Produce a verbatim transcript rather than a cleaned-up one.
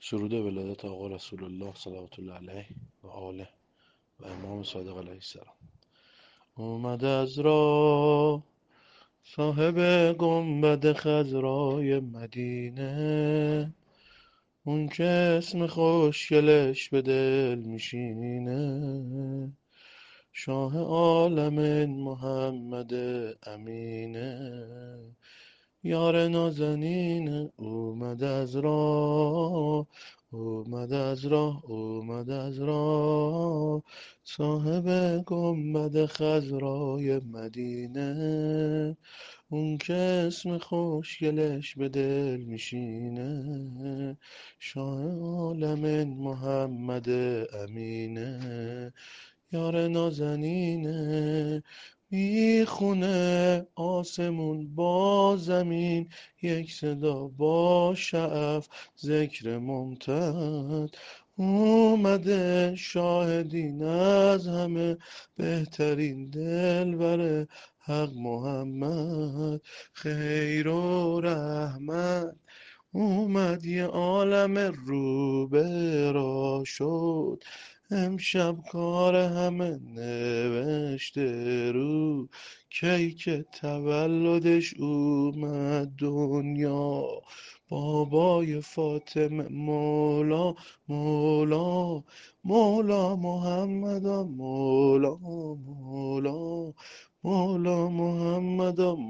سرود ولادت آقا رسول الله صلوات الله علیه و آله و امام صادق علیه السلام. اومد از راه صاحب گنبد خضرای مدینه، اون که اسم خوشگلش به دل میشینه، شاه عالم محمد امینه. یار نازنین اومد از راه، اومد از راه، اومد از راه، صاحب گنبد خضرای مدینه، اون که اسم خوشگلش به دل میشینه، شاه عالم محمد امینه. یار نازنینه میخونه آسمون با زمین، یک صدا با شعف ذکر ممتد. اومده شاهدین از همه، بهترین دلبر حق محمد، خیر و رحمت. اومد یه عالم رو به راه شد، امشب کار همه نوشته رو، کیک تولدش اومد دنیا. بابای فاطمه مولا، مولا، مولا محمد، مولا، مولا، مولا محمد،